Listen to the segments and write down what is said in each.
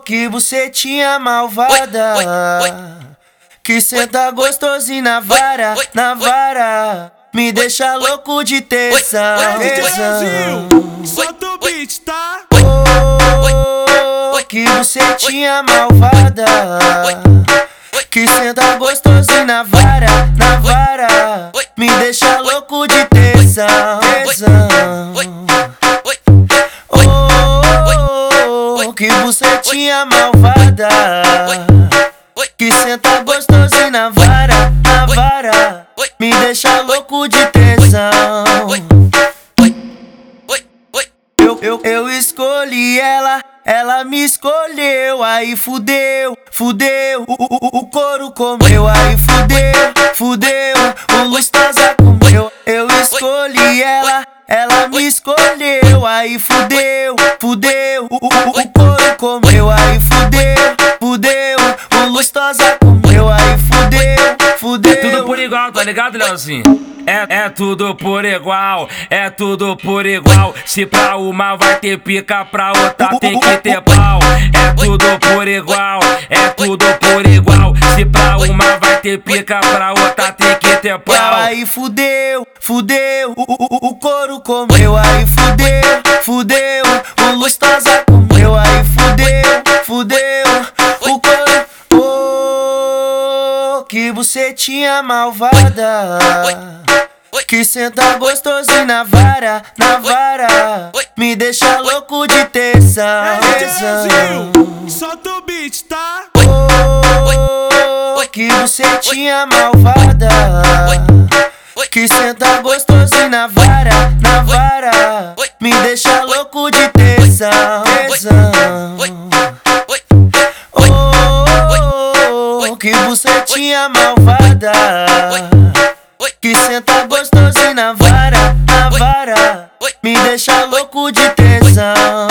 Que bucetinha malvada, que senta gostosinho na vara, na vara. Me deixa louco de tesão. Solta o beat, tá? Que bucetinha malvada, que senta gostosinho na vara, na vara. Me deixa louco de tesão, tesão. Que bucetinha malvada, que senta gostosinho na vara, na vara. Me deixa louco de tesão. Eu escolhi ela, ela me escolheu. Aí fudeu, fudeu, o couro comeu. Aí fudeu, fudeu, o Lustosa comeu. Eu escolhi ela, ela me escolheu. Aí fudeu, fudeu, o couro comeu. Aí fudeu, fudeu, o Lustosa comeu. Aí fudeu, fudeu. É tudo por igual, tá ligado, Leozinho? É tudo por igual, é tudo por igual. Se pra uma vai ter pica, pra outra tem que ter pau. É tudo por igual, é tudo por igual. Se pra uma vai ter pica, pra outra tem que ter pau. Aí fudeu, fudeu, o couro comeu. Aí fudeu, fudeu, o Lustosa comeu. Aí fudeu, fudeu, o couro. Que bucetinha malvada, que senta gostosinho na vara, na vara. Me deixa louco de tesão, tesão. Solta o beat, tá? Que bucetinha malvada, que senta gostosinho na vara, na vara. Me deixa louco de tesão, tesão. Que bucetinha malvada, que senta gostosinho na vara, na vara. Me deixa louco de tesão.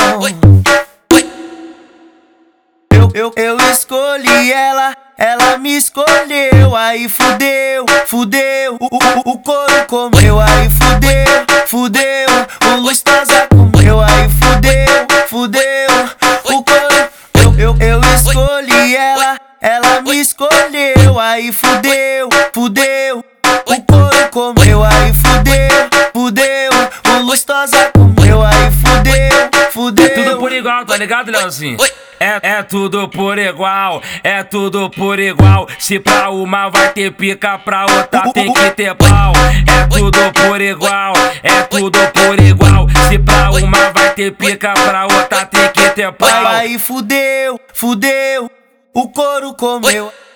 Eu escolhi ela, ela me escolheu. Aí fudeu, fudeu, o couro comeu. Aí fudeu, fudeu, o Lustosa comeu. Aí fudeu, fudeu, o couro. Eu escolhi ela, ela me escolheu. Aí fudeu, fudeu, o couro comeu. Aí fudeu, fudeu, o Lustosa comeu. Aí fudeu, fudeu. É tudo por igual, tá ligado, Leozinho? É tudo por igual, é tudo por igual. Se pra uma vai ter pica, pra outra tem que ter pau. É tudo por igual, é tudo por igual. Se pra uma vai ter pica, pra outra tem que ter pau. Aí fudeu, fudeu, o couro comeu.